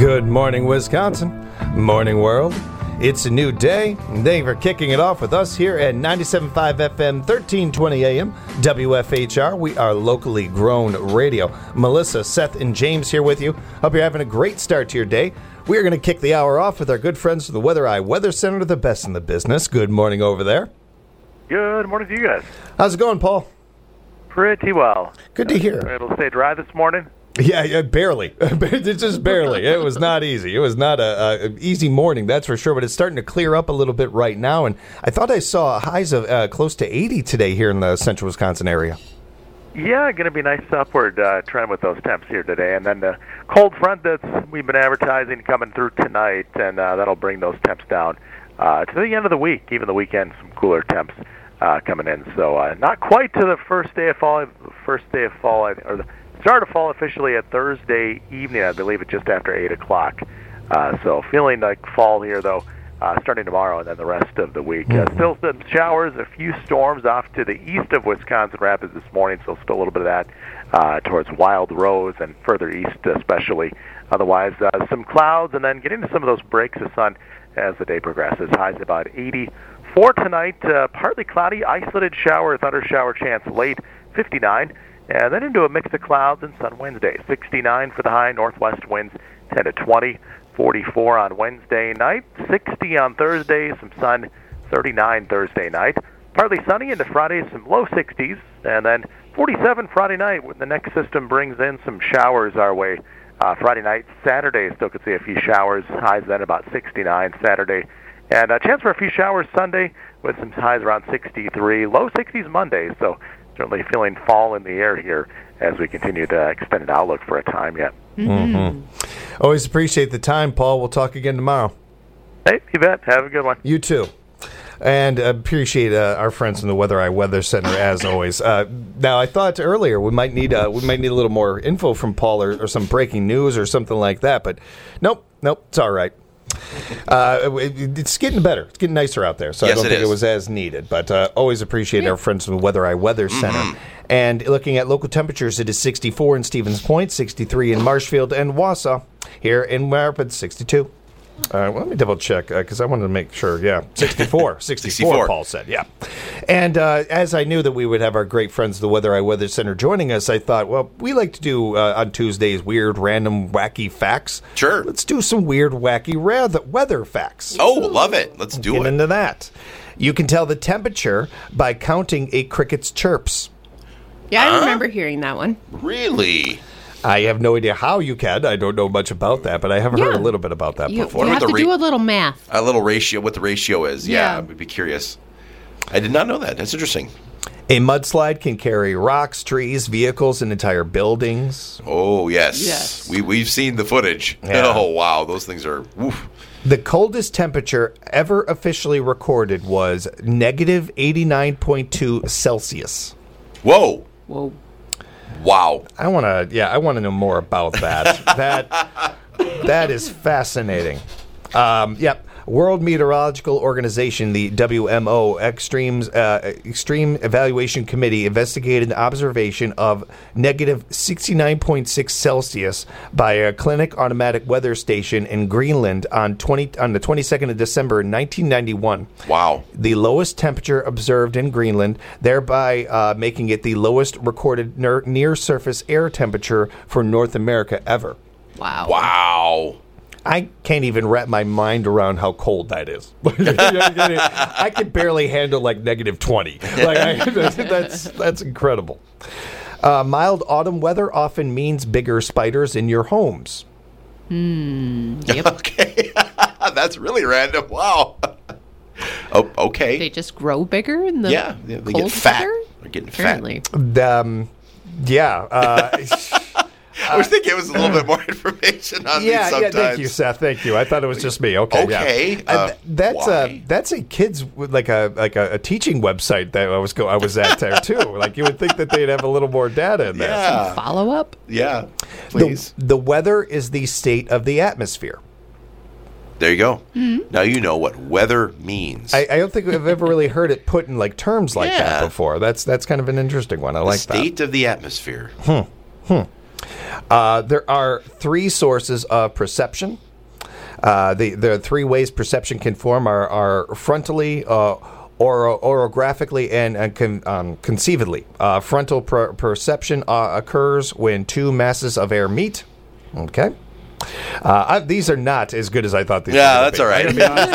Good morning, Wisconsin. Morning, world. It's a new day, and thank you for kicking it off with us here at 97.5 FM, 1320 AM, WFHR. We are locally grown radio. Melissa, Seth, and James here with you. Hope you're having a great start to your day. We are going to kick the hour off with our good friends from the Weather Eye Weather Center, the best in the business. Good morning over there. Good morning to you guys. How's it going, Paul? Pretty well. Good to hear. It'll stay dry this morning? Yeah, barely. It's just barely. It was not easy. It was not a easy morning, that's for sure, but it's starting to clear up a little bit right now, and I thought I saw highs of close to 80 today here in the central Wisconsin area. Yeah, going to be a nice upward trend with those temps here today, and then the cold front that we've been advertising coming through tonight, and that'll bring those temps down to the end of the week, even the weekend, some cooler temps coming in. So not quite to the first day of fall, or the start of fall officially at Thursday evening, I believe it's just after 8 o'clock. So feeling like fall here, though, starting tomorrow and then the rest of the week. Still some showers, a few storms off to the east of Wisconsin Rapids this morning, so still a little bit of that towards Wild Rose and further east especially. Otherwise, some clouds and then getting to some of those breaks of sun as the day progresses. Highs about 80 for tonight. Partly cloudy, isolated shower, thunder shower chance late, 59. And then into a mix of clouds and sun Wednesday. 69 for the high, northwest winds 10 to 20. 44 on Wednesday night. 60 on Thursday, some sun. 39 Thursday night. Partly sunny into Friday, some low 60s. And then 47 Friday night when the next system brings in some showers our way. Friday night, Saturday, still could see a few showers. Highs then about 69 Saturday. And a chance for a few showers Sunday with some highs around 63. Low 60s Monday, so certainly feeling fall in the air here as we continue to extended outlook for a time yet. Mm-hmm. Always appreciate the time, Paul. We'll talk again tomorrow. Hey, you bet. Have a good one. You too. And appreciate our friends from the Weather Eye Weather Center as always. Now, I thought earlier we might need a little more info from Paul or some breaking news or something like that, but nope, it's all right. It's getting better. It's getting nicer out there, so yes, I don't think it was as needed. But always appreciate our friends from the Weather Eye Weather Center. Mm-hmm. And looking at local temperatures, it is 64 in Stevens Point, 63 in Marshfield and Wausau. Here in Rapids, 62. Let me double check because I wanted to make sure. Yeah, 64. 64, Paul said. Yeah. And as I knew that we would have our great friends, the Weather Eye Weather Center, joining us, I thought, well, we like to do on Tuesdays weird, random, wacky facts. Sure. Let's do some weird, wacky weather facts. Oh, love it. Let's do it. Get into that. You can tell the temperature by counting a cricket's chirps. Yeah, I remember hearing that one. Really? I have no idea how you can. I don't know much about that, but I have heard a little bit about that before. You have to do a little math. A little ratio, what the ratio is. Yeah, I would be curious. I did not know that. That's interesting. A mudslide can carry rocks, trees, vehicles, and entire buildings. Oh, yes. We've seen the footage. Yeah. Oh, wow. Those things are... Woof. The coldest temperature ever officially recorded was negative 89.2 Celsius. Whoa. Wow. I want to know more about that. that is fascinating. Yep. World Meteorological Organization, the WMO, Extreme Evaluation Committee, investigated the observation of negative 69.6 Celsius by a Clinic Automatic Weather Station in Greenland on the 22nd of December 1991. Wow. The lowest temperature observed in Greenland, thereby making it the lowest recorded near-surface air temperature for North America ever. Wow. I can't even wrap my mind around how cold that is. I can barely handle like negative 20. That's incredible. Mild autumn weather often means bigger spiders in your homes. Yep. Okay. That's really random. Wow. Oh, okay. They just grow bigger in the they cold get fat. weather? They're getting Apparently. fat. I was thinking it was a little bit more information on these sometimes. Yeah, thank you, Seth. Thank you. I thought it was just me. Okay. Yeah. That's a kids like a teaching website that I was at there too. Like you would think that they'd have a little more data in there. Yeah. Follow up. Yeah, please. The weather is the state of the atmosphere. There you go. Mm-hmm. Now you know what weather means. I don't think I've ever really heard it put in like terms like that before. That's kind of an interesting one. I like that. The state of the atmosphere. There are three sources of perception. The three ways perception can form are frontally, orographically, and conceivedly. Frontal perception occurs when two masses of air meet. Okay. These are not as good as I thought these were. Yeah, that's all right.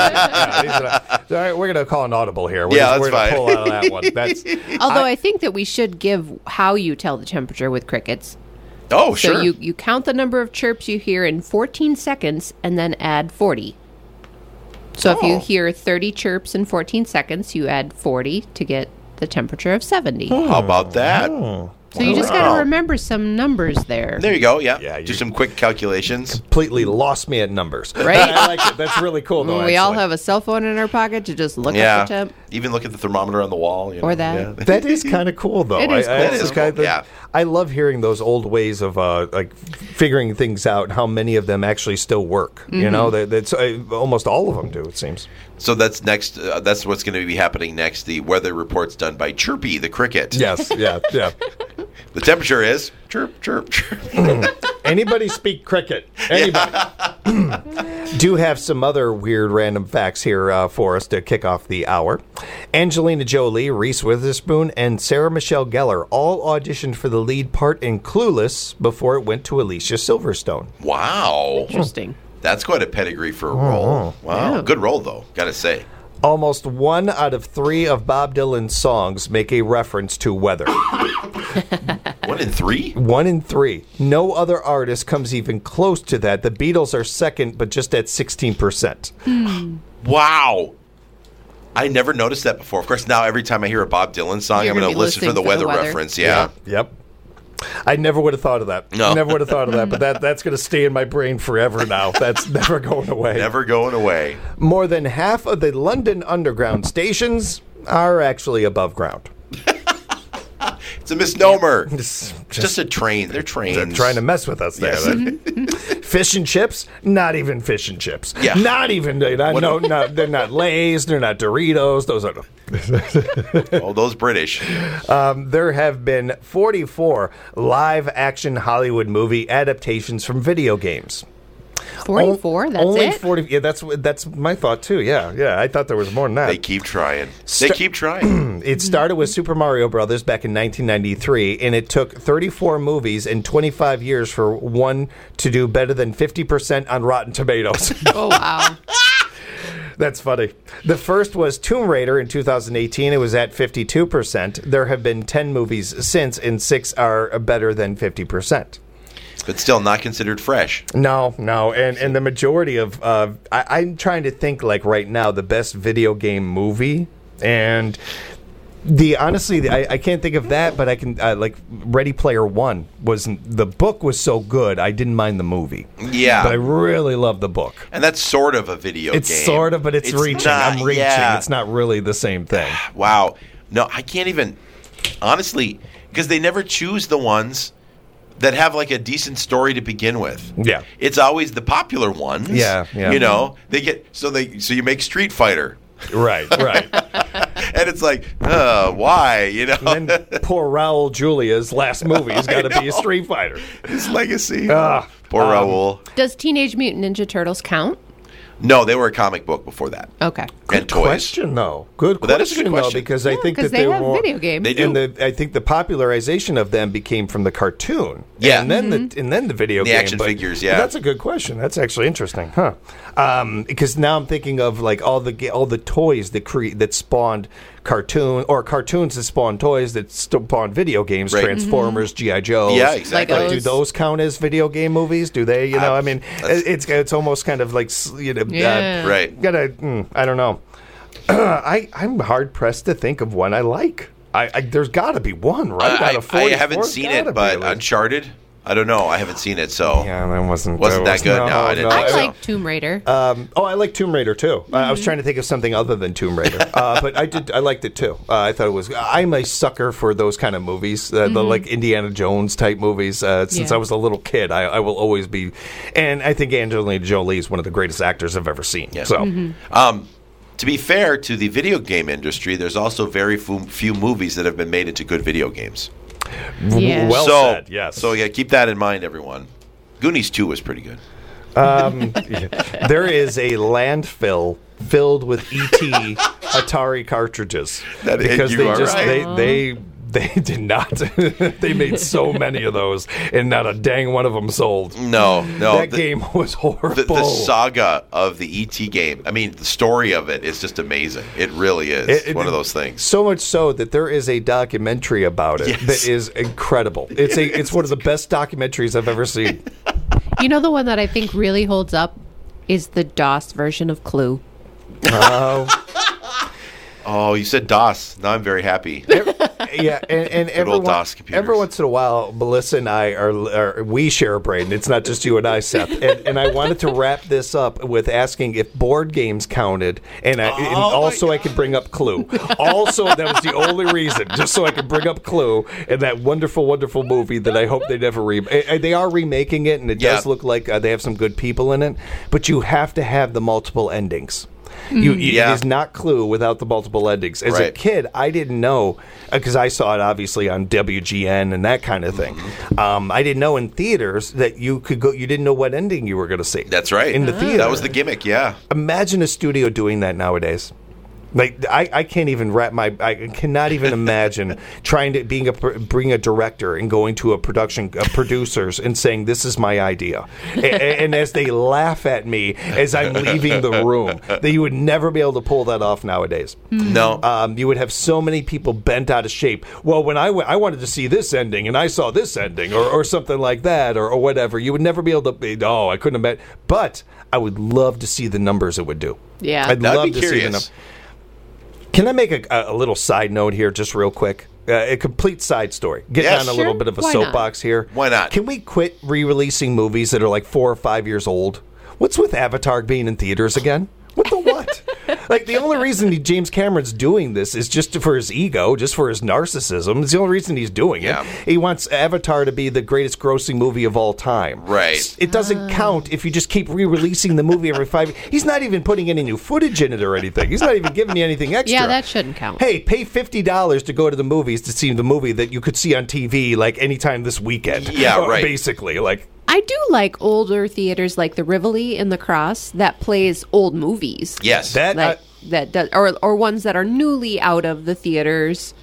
All right, we're going to call an audible here. That's we're going to pull out of that one. Although I think that we should give how you tell the temperature with crickets. Oh, sure. So you count the number of chirps you hear in 14 seconds and then add 40. So if you hear 30 chirps in 14 seconds, you add 40 to get the temperature of 70. How about that? So you just got to remember some numbers there. There you go. Yeah. Yeah, Do some quick calculations. Completely lost me at numbers. Right? I like it. That's really cool, though. We all actually. have a cell phone in our pocket to just look at the temp. Even look at the thermometer on the wall. Or that. Yeah. That is kind of cool, though. It is cool. That is cool, yeah. I love hearing those old ways of like figuring things out and how many of them actually still work. You know, that's almost all of them do, it seems. So that's next. That's what's going to be happening next. The weather report's done by Chirpy the cricket. Yes, yeah. The temperature is chirp, chirp, chirp. Anybody speak cricket? Anybody? Do have some other weird random facts here for us to kick off the hour. Angelina Jolie, Reese Witherspoon, and Sarah Michelle Gellar all auditioned for the lead part in Clueless before it went to Alicia Silverstone. Wow. Interesting. That's quite a pedigree for a role. Wow. Yeah. Good role, though, gotta say. Almost 1 out of 3 of Bob Dylan's songs make a reference to weather. 1 in 3? 1 in 3. No other artist comes even close to that. The Beatles are second, but just at 16%. Wow. I never noticed that before. Of course, now every time I hear a Bob Dylan song, You're I'm going gonna to be listen for the listening weather reference. Yeah. Yep. I never would have thought of that. No. Never would have thought of that, but that's going to stay in my brain forever now. That's never going away. Never going away. More than half of the London Underground stations are actually above ground. It's a misnomer. Just a train. They're trains. They're trying to mess with us there. Yes. Fish and chips? Not even fish and chips. Yeah. Not even. They're not Lay's. They're not Doritos. Those are. Oh, those British. There have been 44 live-action Hollywood movie adaptations from video games. 44? That's only it? 40. Yeah, that's my thought too. Yeah. I thought there was more than that. They keep trying. It started with Super Mario Brothers back in 1993, and it took 34 movies and 25 years for one to do better than 50% on Rotten Tomatoes. Oh, wow. That's funny. The first was Tomb Raider in 2018. It was at 52%. There have been 10 movies since, and 6 are better than 50%. But still not considered fresh. No, and the majority of I'm trying to think like right now the best video game movie, and I can't think of that, but I can like Ready Player One the book was so good I didn't mind the movie. Yeah, but I really love the book. And that's sort of a video game. It's sort of, but it's reaching. Not, I'm reaching. Yeah. It's not really the same thing. Wow. No, I can't even honestly because they never choose the ones that have like a decent story to begin with. Yeah. It's always the popular ones. Yeah. You know, so you make Street Fighter. Right. And it's like, why? You know? And then poor Raul Julia's last movie has got to be a Street Fighter. His legacy. Poor Raul. Does Teenage Mutant Ninja Turtles count? No, they were a comic book before that. Okay. And toys. Question though. Good Well, question, that is a good question. though, because I think that they they have were video games. They do. And I think the popularization of them became from the cartoon. Yeah. And then the video game. action figures, yeah. But that's a good question. That's actually interesting, huh? Because now I'm thinking of like all the toys that spawned cartoons that spawned toys that spawned video games, Right. Transformers, G.I. Joe. Yeah, exactly. Like, do Legos. those count as video game movies? Do they? You know, I mean, it's almost kind of like Yeah. Right. I don't know. I'm hard pressed to think of one I like. There's got to be one, right? Out of 44, I haven't seen gotta it, be, but like- Uncharted. I don't know. I haven't seen it, so yeah, that wasn't that good. No, I didn't think I so. like Tomb Raider. I like Tomb Raider too. I was trying to think of something other than Tomb Raider, but I liked it too. I thought it was. I'm a sucker for those kind of movies, the like Indiana Jones type movies. Since Yeah. I was a little kid, I will always be, and I think Angelina Jolie is one of the greatest actors I've ever seen. Yeah. So. To be fair to the video game industry, there's also very few movies that have been made into good video games. Yeah. Well said, yes. So yeah, keep that in mind, everyone. Goonies 2 was pretty good. There is a landfill filled with ET Atari cartridges because you they are just right. they did not. They made so many of those, and not a dang one of them sold. No. That game was horrible. The saga of the ET game. I mean, the story of it is just amazing. It really is. It's one of those things. So much so that there is a documentary about it that is incredible. It's one of the best documentaries I've ever seen. You know, the one that I think really holds up is the DOS version of Clue. Oh, you said DOS. Now I'm very happy. Yeah, and old DOS computers. every once in a while, Melissa and I we share a brain. It's not just you and I, Seth. And I wanted to wrap this up with asking if board games counted, and I could bring up Clue. Also, that was the only reason, just so I could bring up Clue and that wonderful, wonderful movie that I hope they never they are remaking it, and it does look like they have some good people in it. But you have to have the multiple endings. It is not Clue without the multiple endings. As a kid, I didn't know, because I saw it obviously on WGN and that kind of thing. I didn't know in theaters that you could go. You didn't know what ending you were going to see. That's right. In the theater. That was the gimmick, yeah. Imagine a studio doing that nowadays. Like I can't even I cannot even imagine trying to bring a director and going to a producers and saying, this is my idea, and as they laugh at me as I'm leaving the room, that you would never be able to pull that off nowadays. No, you would have so many people bent out of shape. Well, when I wanted to see this ending and I saw this ending or something like that or whatever, you would never be able to. Oh, I couldn't have met. But I would love to see the numbers it would do. Yeah, I'd love be to curious. see the numbers. Can I make a little side note here, just real quick? A complete side story. Getting on a little bit of a soapbox here. Why not? Can we quit re-releasing movies that are like 4 or 5 years old? What's with Avatar being in theaters again? What the what? Like, the only reason James Cameron's doing this is just for his ego, just for his narcissism. It's the only reason he's doing it. He wants Avatar to be the greatest grossing movie of all time. Right. It doesn't count if you just keep re-releasing the movie every 5 years. He's not even putting any new footage in it or anything. He's not even giving you anything extra. Yeah, that shouldn't count. Hey, pay $50 to go to the movies to see the movie that you could see on TV like anytime this weekend. Yeah, right. Basically, like. I do like older theaters like the Rivoli in the Cross that plays old movies. Yes. That does, or ones that are newly out of the theaters.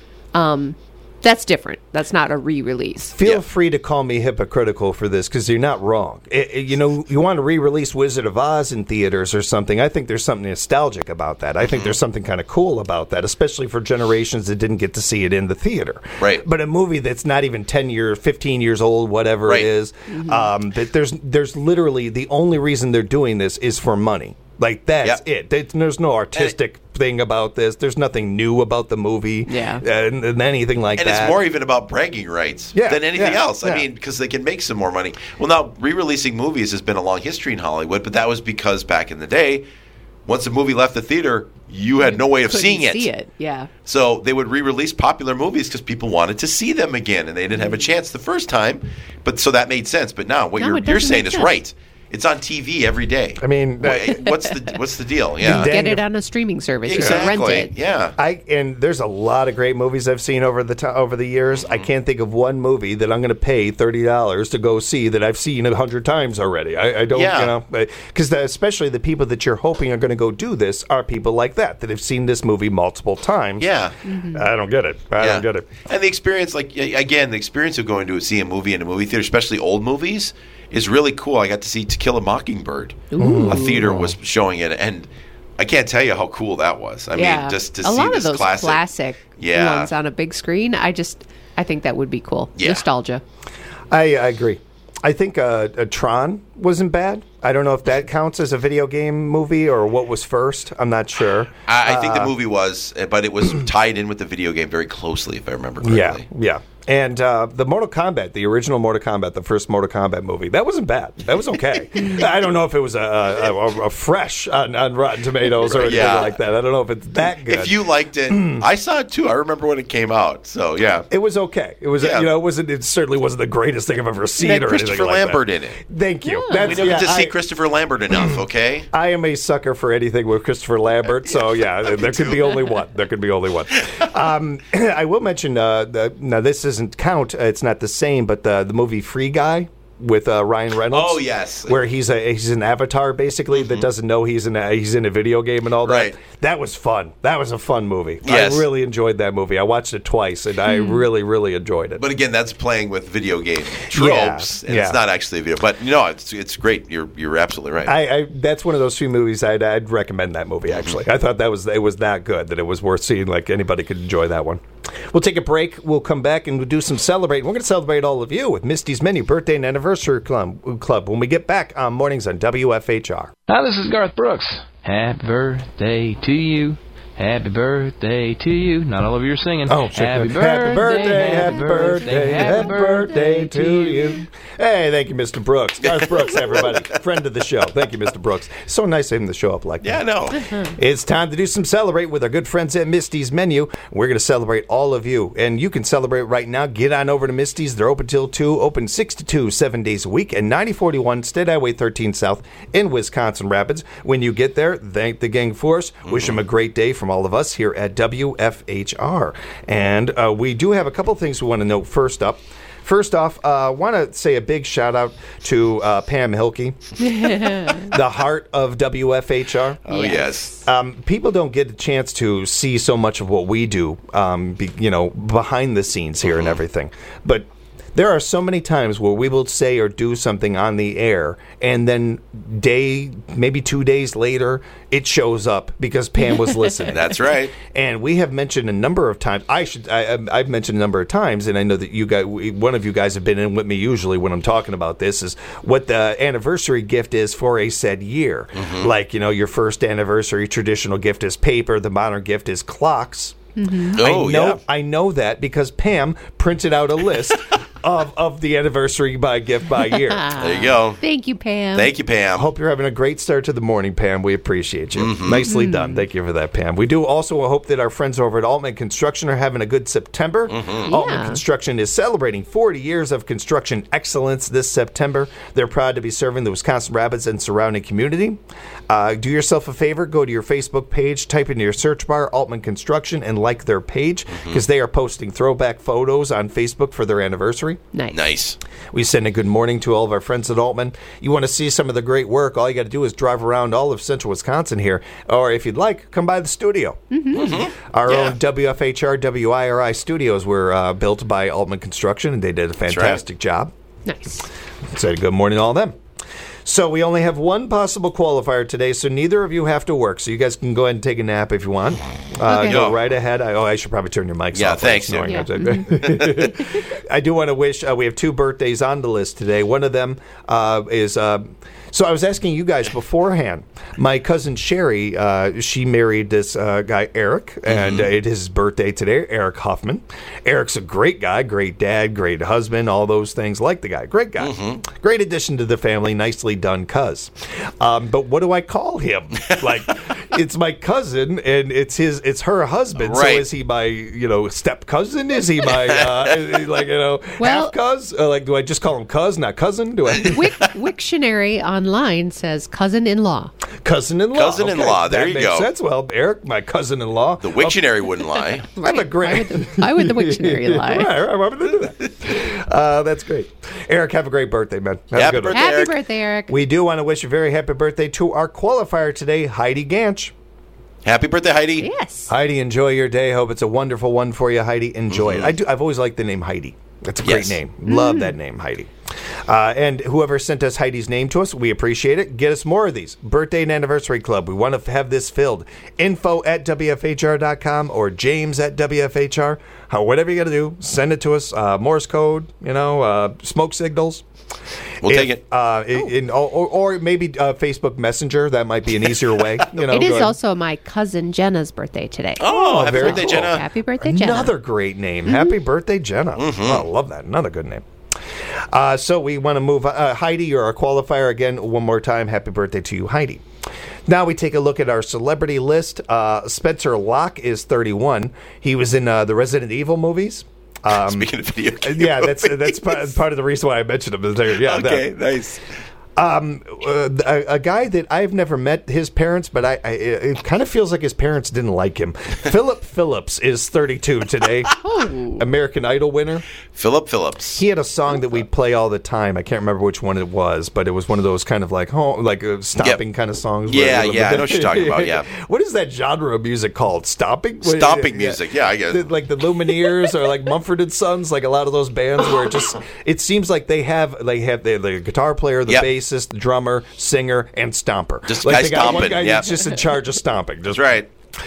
That's different. That's not a re-release. Feel free to call me hypocritical for this because you're not wrong. You want to re-release Wizard of Oz in theaters or something. I think there's something nostalgic about that. I think there's something kind of cool about that, especially for generations that didn't get to see it in the theater. Right. But a movie that's not even 10 years, 15 years old, whatever it is, that there's literally the only reason they're doing this is for money. Like, that's it. There's no artistic thing about this. There's nothing new about the movie and anything like that. And it's more even about bragging rights than anything else. I mean, because they can make some more money. Well, now, re-releasing movies has been a long history in Hollywood, but that was because back in the day, once a movie left the theater, you had no way of seeing it. See it, yeah. So they would re-release popular movies because people wanted to see them again, and they didn't have a chance the first time. But so that made sense. But now what you're saying is right. It's on TV every day. I mean, what's the deal? Yeah, get it on a streaming service. Exactly. Or rent it. Yeah. And there's a lot of great movies I've seen over the years. I can't think of one movie that I'm going to pay $30 to go see that I've seen 100 times already. I don't, because especially the people that you're hoping are going to go do this are people like that have seen this movie multiple times. Yeah. I don't get it. I don't get it. And the experience, the experience of going to see a movie in a movie theater, especially old movies, is really cool. I got to see To Kill a Mockingbird. A theater was showing it, and I can't tell you how cool that was. I mean, just to see this a lot of those classic ones on a big screen. I think that would be cool. Yeah. Nostalgia. I agree. I think Tron wasn't bad. I don't know if that counts as a video game movie or what was first. I'm not sure. I think the movie was, but it was tied in with the video game very closely, if I remember correctly. Yeah. And the Mortal Kombat, the original Mortal Kombat, the first Mortal Kombat movie, that wasn't bad. That was okay. I don't know if it was a fresh on Rotten Tomatoes or anything like that. I don't know if it's that good. If you liked it, I saw it too. I remember when it came out. So yeah, it was okay. It was it certainly wasn't the greatest thing I've ever seen. It had or Christopher anything like Lambert that. in it. Thank you. We don't get to see Christopher Lambert enough. Okay. I am a sucker for anything with Christopher Lambert. So yeah, there could be only one. There could be only one. I will mention. Now this is doesn't count. It's not the same, but the movie Free Guy with Ryan Reynolds. Oh, yes. Where he's an avatar basically that doesn't know he's in a video game and all that. Right. That was fun. That was a fun movie. Yes. I really enjoyed that movie. I watched it twice and I really, really enjoyed it. But again, that's playing with video game tropes, and it's not actually a video. But it's great. You're absolutely right. I that's one of those few movies I'd recommend that movie. Actually, I thought it was that good that it was worth seeing. Like anybody could enjoy that one. We'll take a break. We'll come back and we'll do some celebrating. We're going to celebrate all of you with Misty's Menu Birthday and Anniversary Club when we get back on Mornings on WFHR. Hi, this is Garth Brooks. Happy birthday to you. Happy birthday to you. Not all of you are singing. Oh, happy birthday to you. Hey, thank you, Mr. Brooks. Garth Brooks, everybody. Friend of the show. Thank you, Mr. Brooks. So nice of him to show up like that. Yeah, no. It's time to do some celebrate with our good friends at Misty's Menu. We're going to celebrate all of you. And you can celebrate right now. Get on over to Misty's. They're open till 2, open 6 to 2, 7 days a week, and 9041 State Highway 13 South in Wisconsin Rapids. When you get there, thank the gang for us. Wish them a great day from all of us here at WFHR. And we do have a couple things we want to note first up. First off, I want to say a big shout out to Pam Hilke, the heart of WFHR. Oh, yes. People don't get a chance to see so much of what we do, behind the scenes here and everything. But there are so many times where we will say or do something on the air, and then maybe 2 days later, it shows up because Pam was listening. That's right. And we have mentioned a number of times. I've mentioned a number of times, and I know that you guys, one of you guys, have been in with me usually when I'm talking about this. Is what the anniversary gift is for a said year. Like your first anniversary traditional gift is paper. The modern gift is clocks. I know that because Pam printed out a list of the anniversary gift by year. There you go. Thank you, Pam. Thank you, Pam. I hope you're having a great start to the morning, Pam. We appreciate you. Nicely done. Thank you for that, Pam. We do also hope that our friends over at Altman Construction are having a good September. Altman Construction is celebrating 40 years of construction excellence this September. They're proud to be serving the Wisconsin Rapids and surrounding community. Do yourself a favor. Go to your Facebook page, type into your search bar Altman Construction, and like their page because they are posting throwback photos on Facebook for their anniversary. Nice. We send a good morning to all of our friends at Altman. You want to see some of the great work, all you got to do is drive around all of central Wisconsin here, or if you'd like, come by the studio. Our own WFHR WIRI studios were built by Altman Construction, and they did a fantastic job. Nice. Say good morning to all of them. So we only have one possible qualifier today, so neither of you have to work. So you guys can go ahead and take a nap if you want. Go right ahead. I should probably turn your mics off. Yeah, thanks. I do want to wish, we have 2 birthdays on the list today. One of them is... So I was asking you guys beforehand. My cousin Sherry, she married this guy Eric, and it is his birthday today. Eric Huffman. Eric's a great guy, great dad, great husband, all those things. Like the guy, great guy, great addition to the family. Nicely done, cuz. But what do I call him? Like, it's my cousin, and it's her husband. Right. So is he my step cousin? Is he my half cuz? Do I just call him cuz, not cousin? Do I? Wiktionary online says cousin-in-law. Cousin-in-law. Cousin-in-law. Okay. There you go. go. Sense. Well, Eric, my cousin-in-law. The Wiktionary wouldn't lie. Right. Have a great. Why would the Wiktionary lie? Right. Why would they do that? That's great. Eric, have a great birthday, man. Have a good one. Happy birthday, Eric. We do want to wish a very happy birthday to our qualifier today, Heidi Ganch. Happy birthday, Heidi. Yes. Heidi, enjoy your day. Hope it's a wonderful one for you, Heidi. Enjoy it. I've always liked the name Heidi. That's a great name. Love that name, Heidi. And whoever sent us Heidi's name to us, we appreciate it. Get us more of these. Birthday and Anniversary Club. We want to have this filled. info@WFHR.com or James@WFHR. Whatever you got to do, send it to us. Morse code, smoke signals. We'll take it. Or maybe Facebook Messenger. That might be an easier way. It is also my cousin Jenna's birthday today. Oh, happy birthday, cool. Jenna. Happy birthday, Jenna. Another great name. Happy birthday, Jenna. Oh, I love that. Another good name. So we want to move on. Heidi, you're our qualifier again. One more time. Happy birthday to you, Heidi. Now we take a look at our celebrity list. Spencer Locke is 31. He was in the Resident Evil movies. Speaking of video games. Yeah, that's part of the reason why I mentioned him. Yeah, okay, nice. A guy that I've never met his parents, but it kind of feels like his parents didn't like him. Philip Phillips is 32 today. American Idol winner. Philip Phillips. He had a song that we'd play all the time. I can't remember which one it was, but it was one of those kind of like stomping kind of songs. Yeah, I know what you're talking about, yeah. What is that genre of music called? Stomping? Stomping music, yeah, I guess. Like the Lumineers or like Mumford & Sons, like a lot of those bands where it seems like they have the guitar player, the bassist, the drummer, singer, and stomper. Just like guy they got stomping, one guy that's just in charge of stomping. That's right.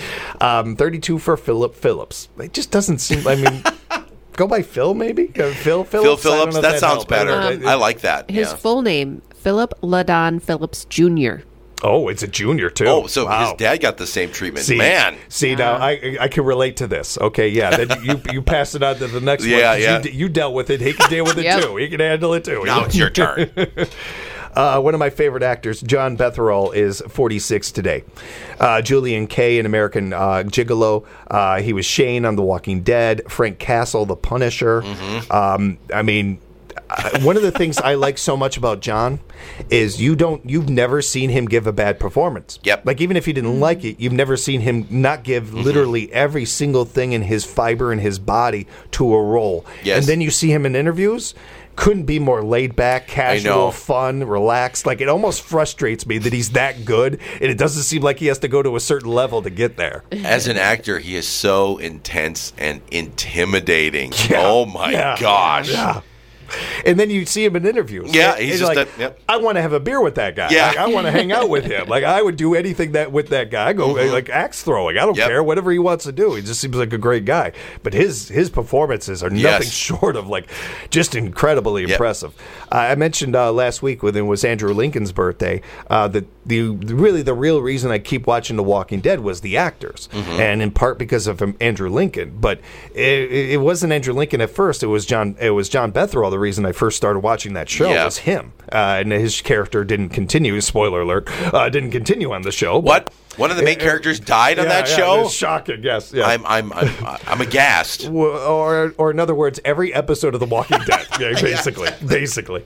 32 for Philip Phillips. It just doesn't seem. I mean, go by Phil maybe. Phil Phillips. Phil Phillips. That sounds helped. better. I like that. His full name, Philip LaDon Phillips Jr. Oh, it's a junior too. Oh, so wow. his dad got the same treatment. See, now I can relate to this. Okay, yeah. Then you pass it on to the next one. Yeah. You dealt with it. He can deal with it too. He can handle it too. Now it's your turn. One of my favorite actors, John Bethorel, is 46 today. Julian Kay in American Gigolo. He was Shane on The Walking Dead. Frank Castle, The Punisher. I mean, one of the things I like so much about John is you've never seen him give a bad performance. Yep. Like even if you didn't like it, you've never seen him not give literally every single thing in his fiber in his body to a role. Yes. And then you see him in interviews. Couldn't be more laid back, casual, fun, relaxed. Like it almost frustrates me that he's that good, and it doesn't seem like he has to go to a certain level to get there. As an actor, he is so intense and intimidating. Yeah. Oh my gosh. Yeah. And then you see him in interviews. Yeah, And he's you're just like, I want to have a beer with that guy. Yeah. Like, I want to hang out with him. Like I would do anything with that guy. I go like axe throwing. I don't care. Whatever he wants to do. He just seems like a great guy. But his performances are nothing short of like just incredibly impressive. I mentioned last week when it was Andrew Lincoln's birthday that the real reason I keep watching The Walking Dead was the actors, and in part because of Andrew Lincoln. But it wasn't Andrew Lincoln at first. It was John Bethorel. The reason I first started watching that show was him, and his character didn't continue. Spoiler alert! Didn't continue on the show. What? One of the main characters died on that show? It's shocking. Yes. Yeah. I'm aghast. Or in other words, every episode of The Walking Dead. Yeah, basically.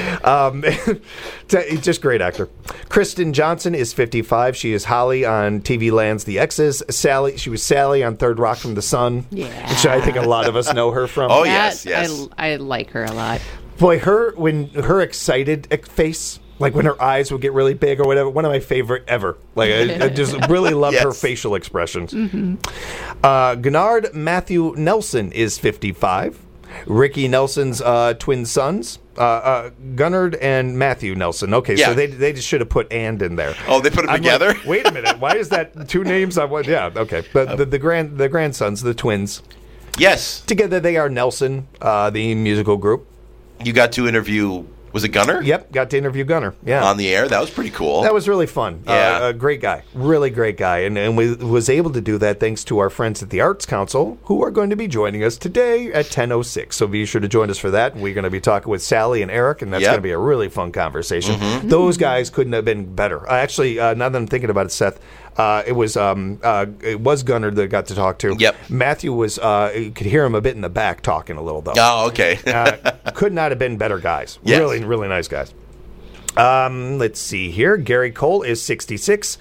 Just great actor. Kristen Johnson is 55. She is Holly on TV Land's The X's. She was Sally on Third Rock from the Sun, which I think a lot of us know her from. Oh, yes. I like her a lot. Boy, her excited face, like when her eyes would get really big or whatever, one of my favorite ever. Like I just really love her facial expressions. Gennard Matthew Nelson is 55. Ricky Nelson's twin sons, Gunnard and Matthew Nelson. Okay, so they just should have put "and" in there. Oh, they put them together? Like, wait a minute, why is that two names on one? Yeah, okay. But the grandsons, the twins. Yes. Together they are Nelson, the musical group. You got to interview, was it Gunnar? Yep, got to interview Gunnar. Yeah. On the air. That was pretty cool. That was really fun. Yeah. A great guy. Really great guy. And we was able to do that thanks to our friends at the Arts Council, who are going to be joining us today at 10:06. So be sure to join us for that. We're going to be talking with Sally and Eric, and that's going to be a really fun conversation. Those guys couldn't have been better. Actually, now that I'm thinking about it, Seth, it was Gunnar that got to talk to. Yep. Matthew was you could hear him a bit in the back talking a little though. Oh, okay. Could not have been better guys. Yes. Really, really nice guys. Let's see here. Gary Cole is 66.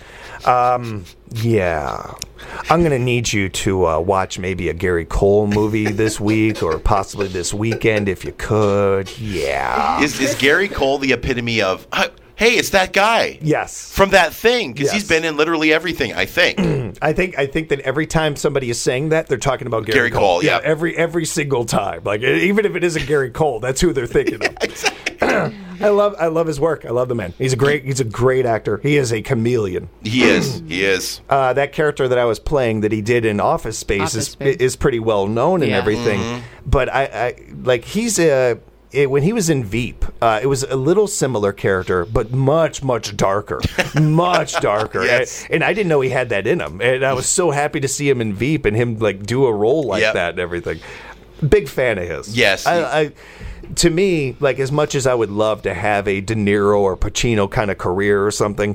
Yeah. I'm going to need you to watch maybe a Gary Cole movie this week or possibly this weekend if you could. Yeah. Is Gary Cole the epitome of, hey, it's that guy? Yes. From that thing, because he's been in literally everything, I think. I think that every time somebody is saying that, they're talking about Gary Cole. Yeah, every single time. Like even if it isn't Gary Cole, that's who they're thinking of. Exactly. I love his work. I love the man. He's a great actor. He is a chameleon. He is. That character that I was playing that he did in Office Space is pretty well known and everything. But I like he's when he was in Veep, it was a little similar character, but much, much darker. Much darker. Yes. And I didn't know he had that in him. And I was so happy to see him in Veep and him like do a role like that and everything. Big fan of his. Yes. To me, like as much as I would love to have a De Niro or Pacino kind of career or something,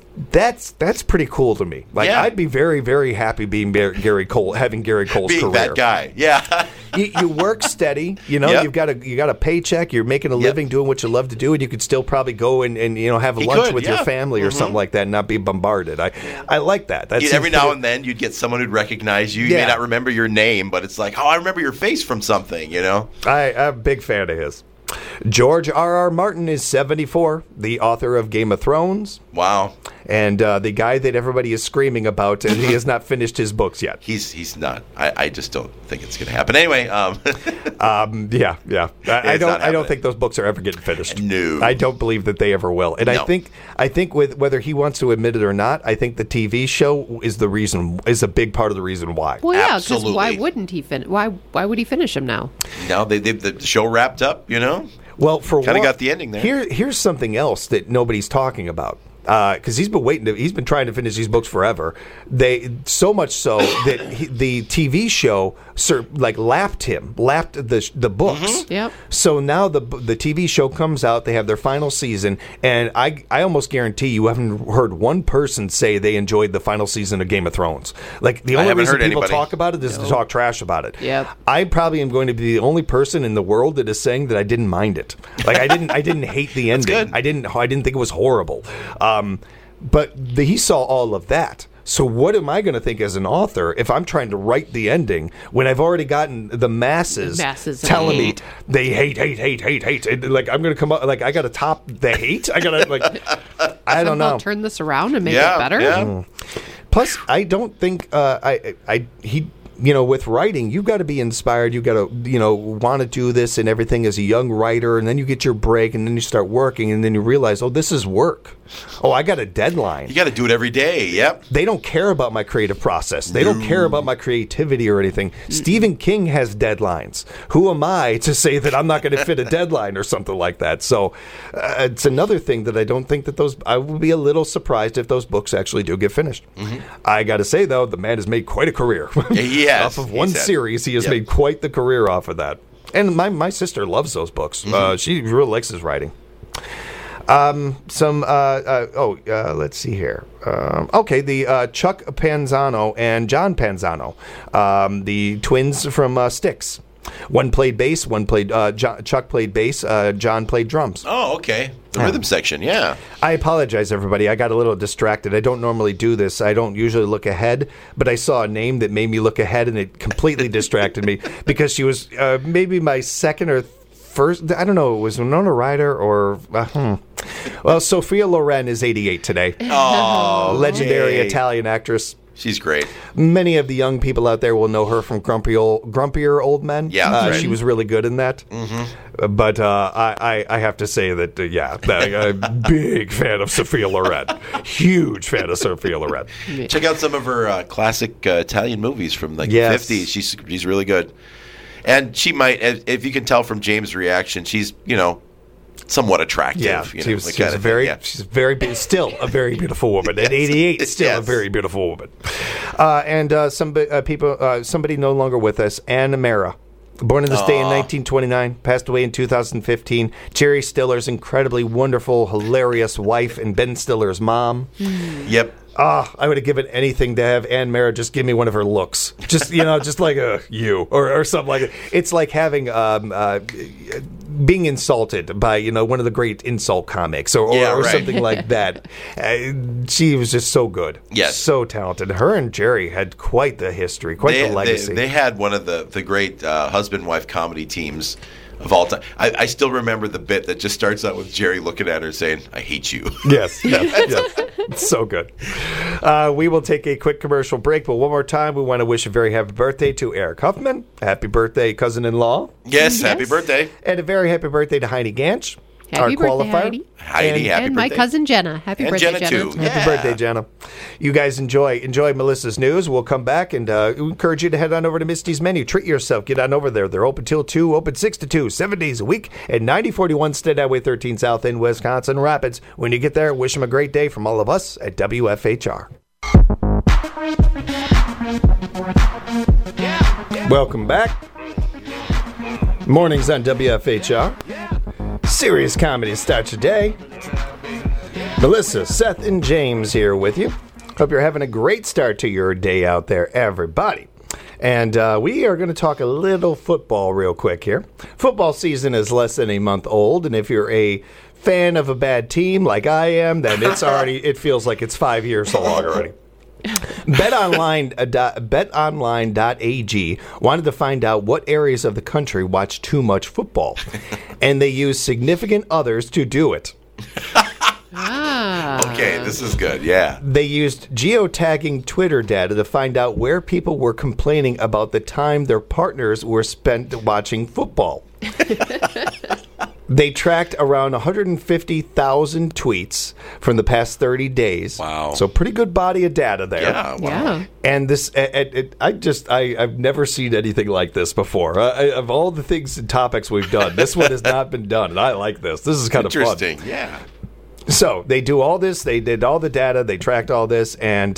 That's pretty cool to me. Like, Yeah. I'd be very, very happy being Gary Cole, having Gary Cole's Being career. that guy. Yeah. You work steady, you know. Yep. You got a paycheck. You're making a living doing what you love to do, and you could still probably go and have a lunch with your family or something like that, and not be bombarded. I like that. That's Every now and then you'd get someone who'd recognize you. You may not remember your name, but it's like, oh, I remember your face from something. I'm a big fan of his. George R.R. Martin is 74, the author of Game of Thrones. Wow. And the guy that everybody is screaming about, and he has not finished his books yet. He's not. I just don't think it's going to happen. Anyway. Yeah. I don't think those books are ever getting finished. No. I don't believe that they ever will. And No. I think with whether he wants to admit it or not, I think the TV show is a big part of the reason why. Well, yeah, because Absolutely. why wouldn't he finish? Why would he finish him now? Now the show wrapped up, Well, for Kinda one, got the ending there. Here's something else that nobody's talking about. Because he's been trying to finish these books forever. So much so that the TV show lapped the books. Mm-hmm. Yep. So now the TV show comes out. They have their final season, and I almost guarantee you haven't heard one person say they enjoyed the final season of Game of Thrones. Like, the only haven't reason heard people anybody. talk about it is to talk trash about it. Yep. I probably am going to be the only person in the world that is saying that I didn't mind it. Like, I didn't hate the ending. good. I didn't think it was horrible. But he saw all of that. So what am I going to think as an author if I'm trying to write the ending when I've already gotten the masses telling me they hate? And, like, I'm going to come up, like, I got to top the hate. I got to, I don't know. Turn this around and make it better. Yeah. Plus, I don't think with writing, you've got to be inspired. You've got to, want to do this and everything as a young writer, and then you get your break, and then you start working, and then you realize, oh, this is work. Oh, I got a deadline. You got to do it every day. Yep. They don't care about my creative process. They don't care about my creativity or anything. Stephen King has deadlines. Who am I to say that I'm not going to fit a deadline or something like that? So it's another thing that I don't think that I would be a little surprised if those books actually do get finished. I got to say, though, the man has made quite a career. Yes, off of one series, he has made quite the career off of that. And my sister loves those books. She really likes his writing. Let's see here. The Chuck Panzano and John Panzano, the twins from Styx. One played bass, Chuck played bass, John played drums. Oh, okay. The rhythm section, yeah. I apologize, everybody. I got a little distracted. I don't normally do this. I don't usually look ahead, but I saw a name that made me look ahead, and it completely distracted me because she was maybe my second or first. I don't know. It was Winona Ryder or Well, Sophia Loren is 88 today. Oh, legendary Italian actress. She's great. Many of the young people out there will know her from Grumpier Old Men. Yeah, that's right. She was really good in that. But I have to say that, I'm a big fan of Sophia Loren. Huge fan of Sophia Loren. Check out some of her classic Italian movies from the 50s. She's really good. And she might, if you can tell from James' reaction, she's, somewhat attractive. Yeah, she's still a very beautiful woman. At 88, still a very beautiful woman. Somebody no longer with us, Anne Mara. Born in this day in 1929, passed away in 2015. Jerry Stiller's incredibly wonderful, hilarious wife and Ben Stiller's mom. Yep. I would have given anything to have Anne Mara just give me one of her looks. Just, just like a you or something like that. It's like having being insulted by, one of the great insult comics or something like that. She was just so good. Yes. So talented. Her and Jerry had quite the history, the legacy. They had one of the great husband-wife comedy teams of all time. I still remember the bit that just starts out with Jerry looking at her saying, "I hate you." Yes. It's so good. We will take a quick commercial break, but one more time, we want to wish a very happy birthday to Eric Huffman. Happy birthday, cousin-in-law. Yes, happy birthday. And a very happy birthday to Heidi Ganch, Happy our birthday, qualifier. Happy and my birthday. cousin Jenna. Happy And birthday, Jenna, too. Happy birthday, Jenna. You guys enjoy Melissa's news. We'll come back and we encourage you to head on over to Misty's Menu. Treat yourself. Get on over there. They're open till 2, open 6 to 2, 7 days a week at 9041 Stead Highway 13 South in Wisconsin Rapids. When you get there, wish them a great day from all of us at WFHR. Welcome back. Mornings on WFHR. Serious comedy starts your day. Melissa, Seth, and James here with you. Hope you're having a great start to your day out there, everybody. And we are going to talk a little football real quick here. Football season is less than a month old, and if you're a fan of a bad team like I am, then it feels like it's 5 years along already. BetOnline.ag wanted to find out what areas of the country watch too much football, and they used significant others to do it. Okay, this is good. Yeah. They used geotagging Twitter data to find out where people were complaining about the time their partners were spent watching football. They tracked around 150,000 tweets from the past 30 days. Wow. So pretty good body of data there. Yeah. Wow. Yeah. And this, I've never seen anything like this before. Of all the things and topics we've done, this one has not been done, and I like this. This is kind of fun. Interesting. Yeah. So they do all this. They did all the data. They tracked all this, and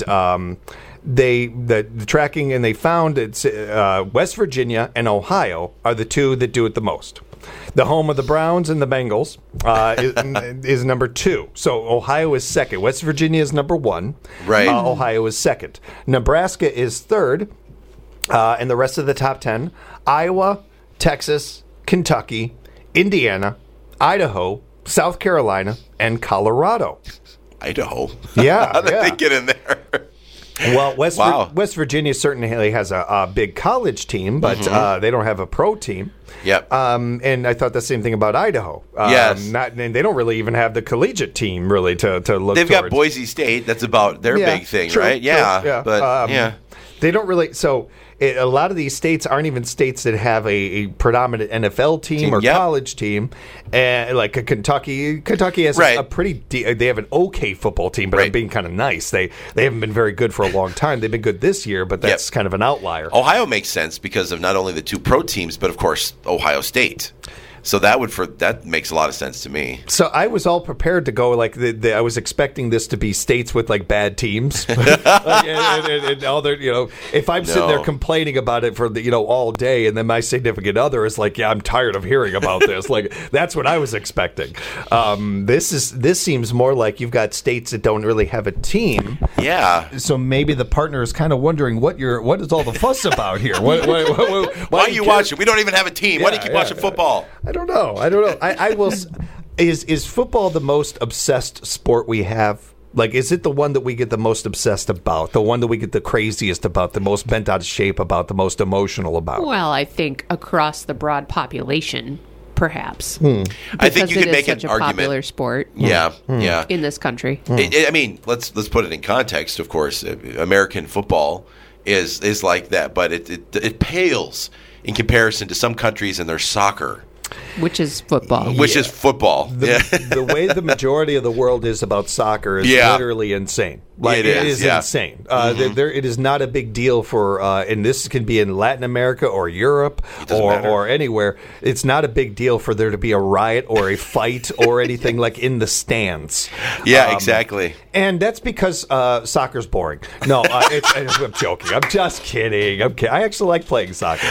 the tracking, and they found it's West Virginia and Ohio are the two that do it the most. The home of the Browns and the Bengals is number 2. So Ohio is second. West Virginia is number 1. Right. Ohio is second. Nebraska is third, and the rest of the top 10: Iowa, Texas, Kentucky, Indiana, Idaho, South Carolina, and Colorado. Idaho. Yeah. How did they get in there? Well, West Wow. Virginia certainly has a big college team, but they don't have a pro team. Yep. And I thought the same thing about Idaho. Yes. And they don't really even have the collegiate team really to look They've got towards. Boise State. That's about their big thing, true, right? true, Yeah. But, yeah. They don't really. So a lot of these states aren't even states that have a predominant NFL team or Yep. college team. Like a Kentucky. Kentucky has Right. a pretty. They have an okay football team, but I'm Right. being kind of nice. They haven't been very good for a long time. They've been good this year, but that's Yep. kind of an outlier. Ohio makes sense because of not only the 2 pro teams, but of course Ohio State. So that makes a lot of sense to me. So I was all prepared to go like I was expecting this to be states with like bad teams, and all their, if I'm sitting there No. complaining about it for all day, and then my significant other is like, yeah, I'm tired of hearing about this. Like that's what I was expecting. This seems more like you've got states that don't really have a team. Yeah. So maybe the partner is kind of wondering what is all the fuss about here? Why Why are you watching? We don't even have a team. Why do you keep Yeah, watching football? I don't know. I will. Is football the most obsessed sport we have? Like, is it the one that we get the most obsessed about? The one that we get the craziest about? The most bent out of shape about? The most emotional about? Well, I think across the broad population, perhaps. I think you Because could it make is an such a argument. popular sport Yeah. Yeah. in this country. I mean, let's put it in context. Of course, American football is like that, but it pales in comparison to some countries and their soccer, Which is football. which is football. The way the majority of the world is about soccer is Yeah. literally insane. Like, It is, yeah. insane. It is not a big deal for, and this can be in Latin America or Europe doesn't matter. or anywhere. It's not a big deal for there to be a riot or a fight or anything like in the stands. Yeah, exactly. And that's because soccer's boring. No, I'm joking. I'm just kidding. I actually like playing soccer.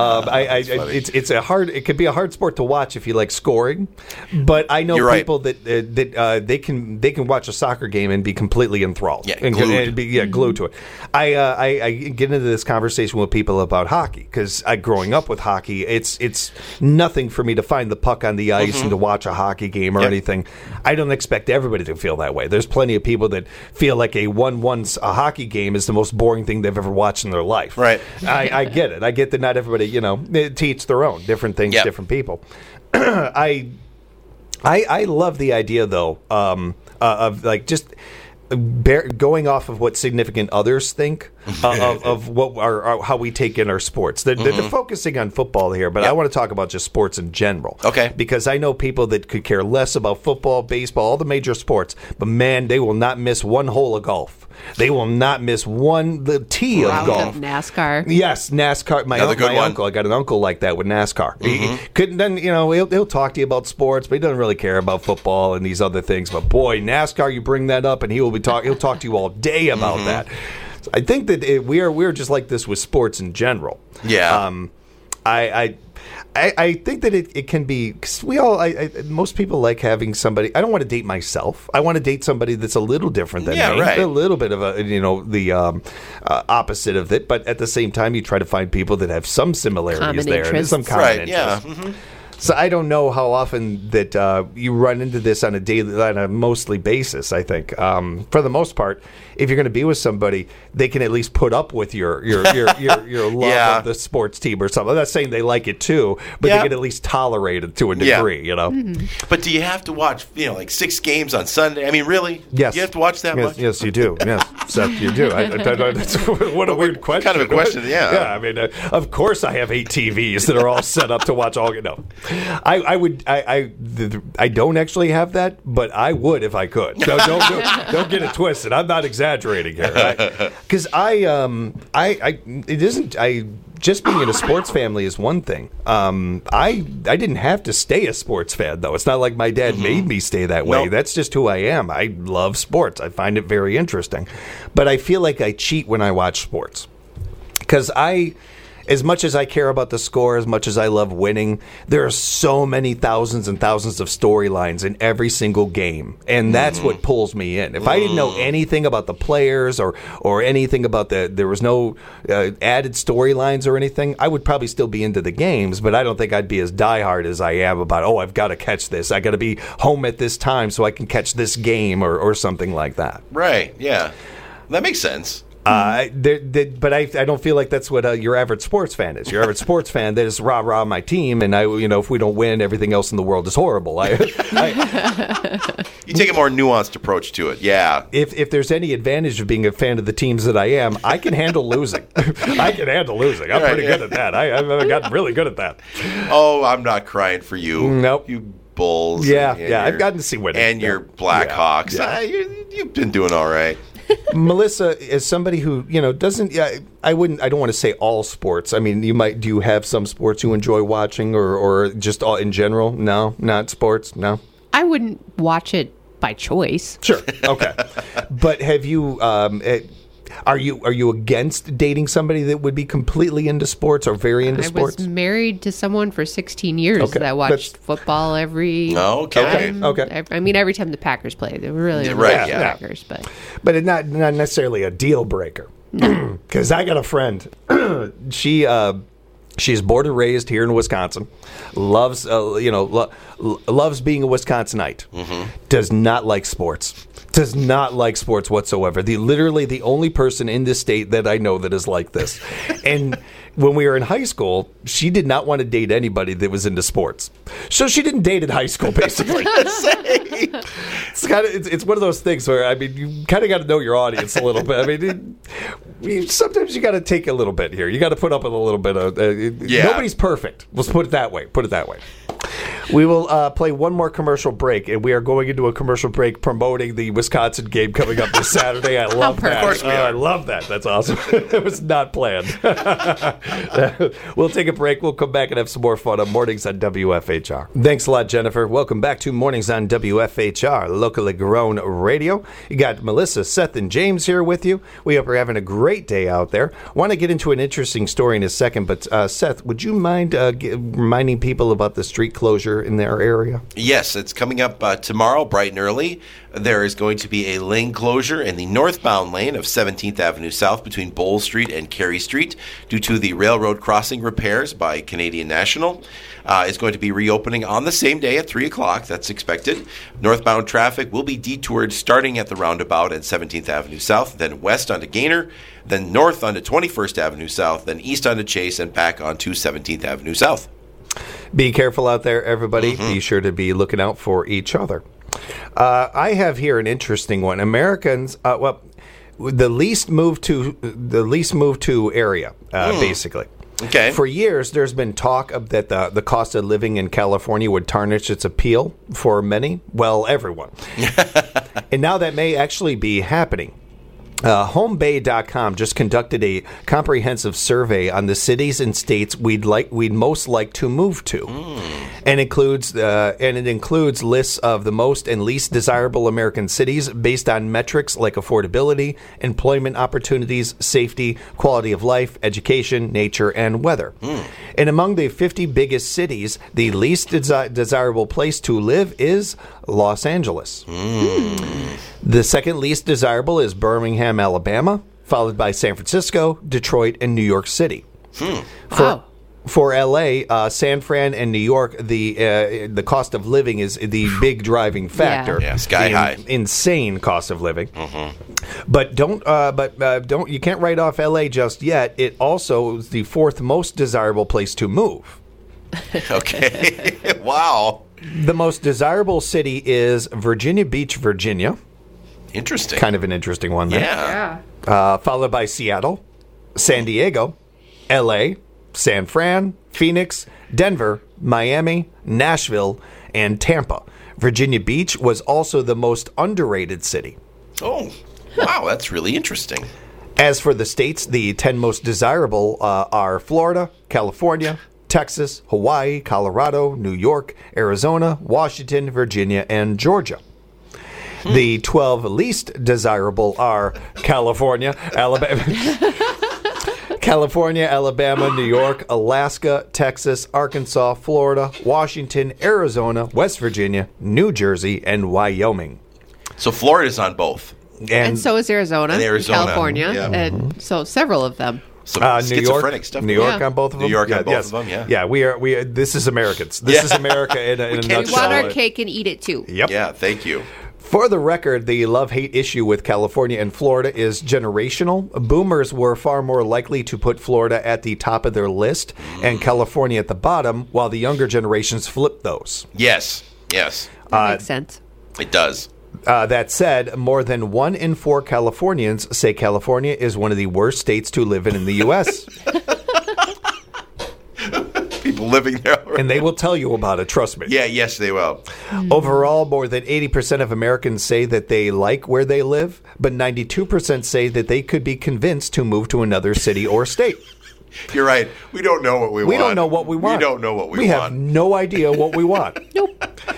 It could be a hard sport to watch if you like scoring, but I know You're right. people that they can watch a soccer game and be completely enthralled. Yeah, and glued. be glued to it. I get into this conversation with people about hockey because growing up with hockey, it's nothing for me to find the puck on the ice and to watch a hockey game or Yep. anything. I don't expect everybody to feel that way. There's plenty of people that feel like a 1-1 hockey game is the most boring thing they've ever watched in their life. Right. I get it. I get that not everybody, to each their own. Different things, Yep. different people. I love the idea though of like just going off of what significant others think of what how we take in our sports. They're focusing on football here, but I want to talk about just sports in general. Okay. Because I know people that could care less about football, baseball, all the major sports, but man, they will not miss one hole of golf. They will not miss the tee of Round golf. of NASCAR. Yes, NASCAR. My Another good one. uncle. I got an uncle like that with NASCAR. He couldn't. Then he'll talk to you about sports, but he doesn't really care about football and these other things. But boy, NASCAR, you bring that up, and he'll talk to you all day about that. So I think that we're just like this with sports in general. Yeah. I think that it can be, because most people like having somebody. I don't want to date myself. I want to date somebody that's a little different than me, right. a little bit of the opposite of it. But at the same time, you try to find people that have some similarities Common there, interests. and some common Right, interests. yeah. Mm-hmm. So I don't know how often that you run into this on a mostly basis. I think for the most part, if you're going to be with somebody, they can at least put up with your love of the sports team or something. I'm not saying they like it too, but they can at least tolerate it to a degree. You know. Mm-hmm. But do you have to watch, like 6 games on Sunday? I mean, really? Yes. You have to watch that much? Yes, you do. Yes, Seth, you do. What a weird question. Kind of a question, yeah. Yeah, I mean, of course I have 8 TVs that are all set up to watch all. No, I don't actually have that, but I would if I could. No, don't get it twisted. I'm not exaggerating here, because just being in a sports family is one thing. I didn't have to stay a sports fan, though. It's not like my dad made me stay that way. Nope. That's just who I am. I love sports. I find it very interesting. But I feel like I cheat when I watch sports. Because as much as I care about the score, as much as I love winning, there are so many thousands and thousands of storylines in every single game. And that's what pulls me in. If I didn't know anything about the players or anything about there was no added storylines or anything, I would probably still be into the games, but I don't think I'd be as diehard as I am about, I've got to catch this. I got to be home at this time so I can catch this game or something like that. Right, yeah. That makes sense. But I don't feel like that's what your average sports fan is. Your average sports fan that is rah my team, and if we don't win, everything else in the world is horrible. You take a more nuanced approach to it, yeah. If there's any advantage of being a fan of the teams that I am, I can handle losing. I can handle losing. I'm pretty good at that. I've gotten really good at that. Oh, I'm not crying for you. Nope. You Bulls. Yeah, I've gotten to see winning. And your Blackhawks. Yeah. You've been doing all right. Melissa, as somebody who doesn't, I don't want to say all sports. I mean, do you have some sports you enjoy watching, or just all in general? No, not sports. No, I wouldn't watch it by choice. Sure, okay, but have you? Are you against dating somebody that would be completely into sports or very into sports? I was married to someone for 16 years that watched football every time. Okay. I mean, every time the Packers played. They were really the Packers. But it's not necessarily a deal breaker. Because I got a friend. She's born and raised here in Wisconsin. Loves loves being a Wisconsinite. Mm-hmm. Does not like sports. Does not like sports whatsoever. Literally the only person in this state that I know that is like this. And when we were in high school, she did not want to date anybody that was into sports. So she didn't date in high school, basically. It's one of those things where, I mean, you kind of got to know your audience a little bit. I mean, sometimes you got to take a little bit here. You got to put up with a little bit of... Nobody's perfect. Let's put it that way. We will play one more commercial break, and we are going into a commercial break promoting the Wisconsin game coming up this Saturday. I love that. Of course we are. I love that. That's awesome. It was not planned. We'll take a break. We'll come back and have some more fun on Mornings on WFHR. Thanks a lot, Jennifer. Welcome back to Mornings on WFHR, locally grown radio. You got Melissa, Seth, and James here with you. We hope you're having a great day out there. Want to get into an interesting story in a second, but Seth, would you mind reminding people about the street closure in their area? Yes, it's coming up tomorrow, bright and early. There is going to be a lane closure in the northbound lane of 17th Avenue South between Bowles Street and Carey Street due to the railroad crossing repairs by Canadian National. It's going to be reopening on the same day at 3 o'clock. That's expected. Northbound traffic will be detoured starting at the roundabout at 17th Avenue South, then west onto Gaynor, then north onto 21st Avenue South, then east onto Chase, and back onto 17th Avenue South. Be careful out there, everybody. Mm-hmm. Be sure to be looking out for each other. I have here an interesting one. Americans, the least moved to area, basically. Okay. For years, there's been talk of that the cost of living in California would tarnish its appeal for many, everyone. And now that may actually be happening. Homebay.com just conducted a comprehensive survey on the cities and states we'd most like to move to, and it includes lists of the most and least desirable American cities based on metrics like affordability, employment opportunities, safety, quality of life, education, nature, and weather. And among the 50 biggest cities, the least desirable place to live is Los Angeles. The second least desirable is Birmingham, Alabama, followed by San Francisco, Detroit, and New York City. For LA, San Fran, and New York, the cost of living is the big driving factor. Yeah, sky high, insane cost of living. But don't you can't write off LA just yet. It also is the fourth most desirable place to move. Okay, wow. The most desirable city is Virginia Beach, Virginia. Interesting. Kind of an interesting one there. Yeah. Followed by Seattle, San Diego, L.A., San Fran, Phoenix, Denver, Miami, Nashville, and Tampa. Virginia Beach was also the most underrated city. Oh, wow. That's really interesting. As for the states, the 10 most desirable are Florida, California, Texas, Hawaii, Colorado, New York, Arizona, Washington, Virginia, and Georgia. The 12 least desirable are California, Alabama, New York, Alaska, Texas, Arkansas, Florida, Washington, Arizona, West Virginia, New Jersey, and Wyoming. So Florida's on both. And so is Arizona, and Arizona. California, Yeah. and so several of them. Some New York, stuff. New York on both of them. New York on both yes. of them. Yeah. Yeah, we are. This is Americans. This is America in a can't nutshell. We want our cake and eat it too. Yep. Yeah. Thank you. For the record, the love-hate issue with California and Florida is generational. Boomers were far more likely to put Florida at the top of their list and California at the bottom, while the younger generations flipped those. Yes. That makes sense. It does. That said, more than 1 in 4 Californians say California is one of the worst states to live in the U.S. People living there. And they will tell you about it, trust me. Yeah, yes, they will. Overall, more than 80% of Americans say that they like where they live, but 92% say that they could be convinced to move to another city or state. You're right. We don't know what we want. We don't know what we want. We don't know what we want. We have no idea what we want. Nope.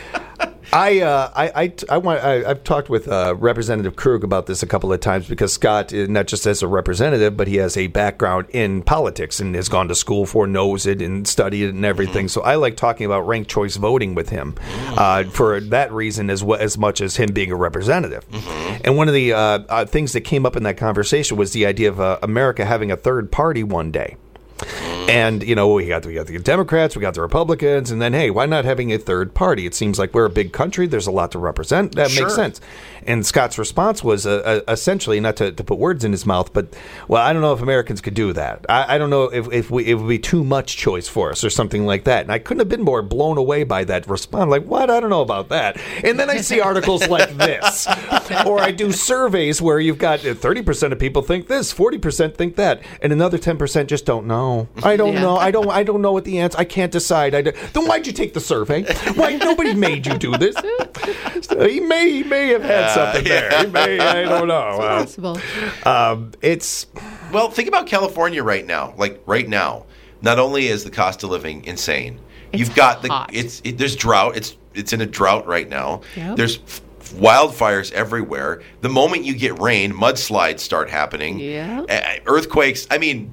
I've talked with Representative Krug about this a couple of times because Scott, not just as a representative, but he has a background in politics and has gone to school for, knows it, and studied it and everything. So I like talking about ranked choice voting with him for that reason as much as him being a representative. And one of the things that came up in that conversation was the idea of America having a third party one day. And, we got the Democrats, we got the Republicans, and then, hey, why not having a third party? It seems like we're a big country. There's a lot to represent. That makes sense. And Scott's response was essentially, not to put words in his mouth, but, well, I don't know if Americans could do that. I don't know if it would be too much choice for us or something like that. And I couldn't have been more blown away by that response. Like, what? I don't know about that. And then I see articles like this. Or I do surveys where you've got 30% of people think this, 40% think that, and another 10% just don't know. I don't know. I don't know what the answer. I can't decide. Then why'd you take the survey? Why nobody made you do this? He may have had something there. He may. I don't know. It's possible. Well, think about California right now. Like right now, not only is the cost of living insane, you've got there's drought. It's in a drought right now. Yep. There's wildfires everywhere. The moment you get rain, mudslides start happening. Yeah. Earthquakes. I mean.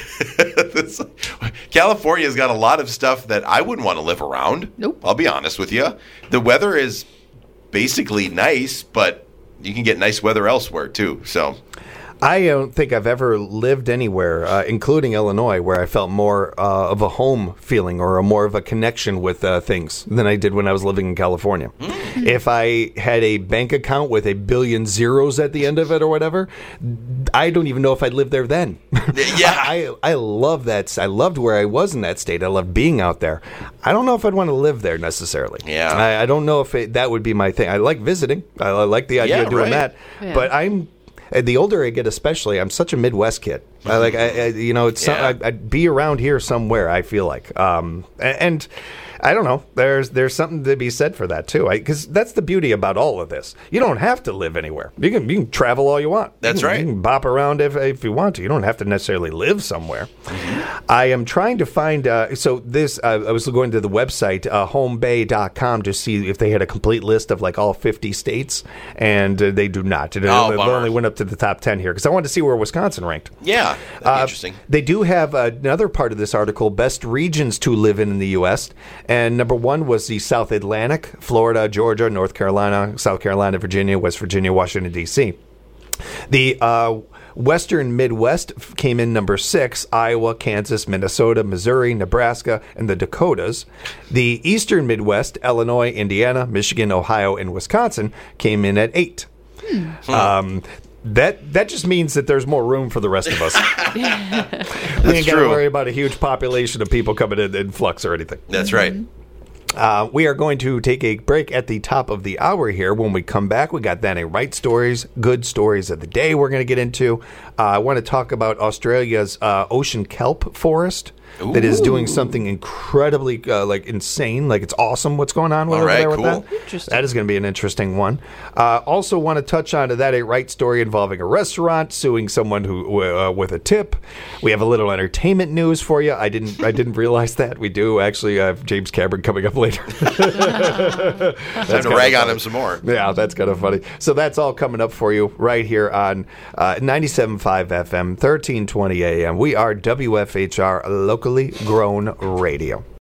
California's got a lot of stuff that I wouldn't want to live around. Nope. I'll be honest with you. The weather is basically nice, but you can get nice weather elsewhere too. So I don't think I've ever lived anywhere, including Illinois, where I felt more of a home feeling or more of a connection with things than I did when I was living in California. If I had a bank account with 1 billion zeros at the end of it or whatever, I don't even know if I'd live there then. Yeah. I love that. I loved where I was in that state. I loved being out there. I don't know if I'd want to live there necessarily. Yeah. I don't know if that would be my thing. I like visiting. I like the idea of doing that. Yeah. But the older I get, especially, I'm such a Midwest kid. I'd be around here somewhere. I feel like, and I don't know. There's something to be said for that too. Because that's the beauty about all of this. You don't have to live anywhere. You can travel all you want. That's right. You can bop around if you want to. You don't have to necessarily live somewhere. I am trying to find. I was going to the website homebay.com to see if they had a complete list of like all 50 states, and they do not. It only went up to the top 10 here because I wanted to see where Wisconsin ranked. Yeah, that'd be interesting. They do have another part of this article: best regions to live in the U.S. And number 1 was the South Atlantic: Florida, Georgia, North Carolina, South Carolina, Virginia, West Virginia, Washington, D.C. The Western Midwest came in number 6: Iowa, Kansas, Minnesota, Missouri, Nebraska, and the Dakotas. The Eastern Midwest: Illinois, Indiana, Michigan, Ohio, and Wisconsin came in at 8. That just means that there's more room for the rest of us. We ain't got to worry about a huge population of people coming in flux or anything. That's right. We are going to take a break at the top of the hour here. When we come back, we got then a right stories, good stories of the day we're going to get into. I want to talk about Australia's ocean kelp forest. Ooh. That is doing something incredibly insane. Like, it's awesome what's going on with that. Interesting. That is going to be an interesting one. Also want to touch on that a right story involving a restaurant suing someone who with a tip. We have a little entertainment news for you. I didn't realize that. We do actually have James Cameron coming up later. Time to rag on him some more. Yeah, that's kind of funny. So that's all coming up for you right here on 97.5 FM, 1320 AM. We are WFHR Locally Grown Radio.